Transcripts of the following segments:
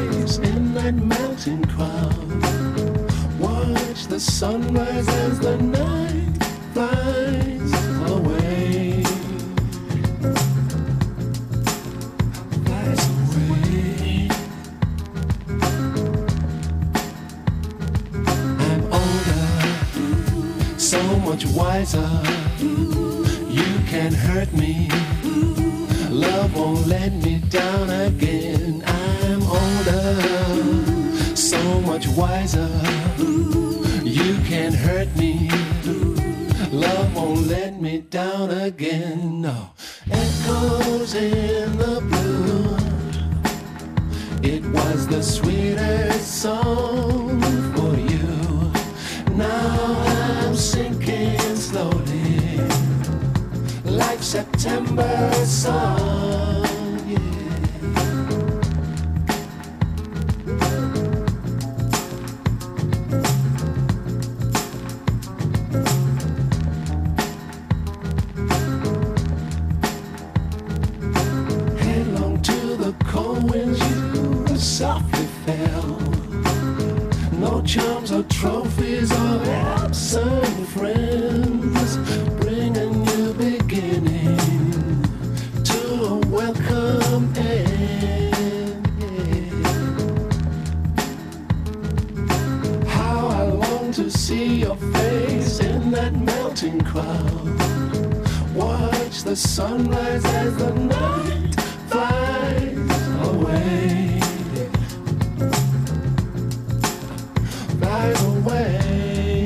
face in that melting crowd. Watch the sunrise as the night flies away. Flies away. I'm older, so much wiser. You can't hurt me. Love won't let me down again. I'm older, so much wiser. You can't hurt me. Love won't let me down again. No. Echoes in the blue. It was the sweetest song for you. Now I'm sinking slowly, like September sun. Headlong to the cold winds, you softly fell. No charms or trophies or absent friends, bringing new beginning to a welcome end. How I long to see your face in that melting crowd. Watch the sunrise as the night flies away. Flies away.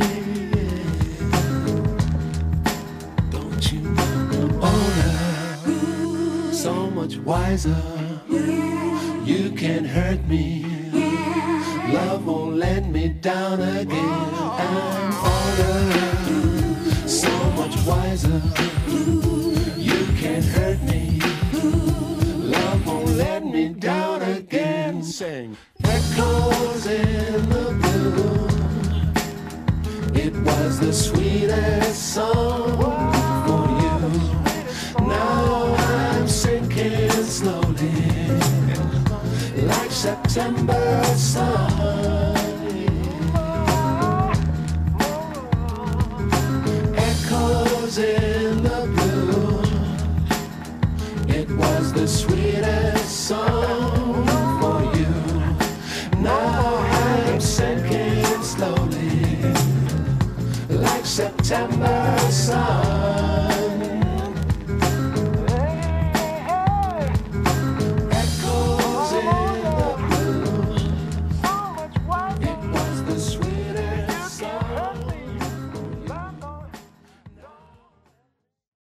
Don't you know I'm older, so much wiser. You can't hurt me. Love won't let me down again. I'm older, so much wiser. You can't hurt me. Love won't let me down again. Sing. Echoes in the blue. It was the sweetest song for you. Now I'm sinking slowly, like September sun. Echoes in the blue. It was the sweetest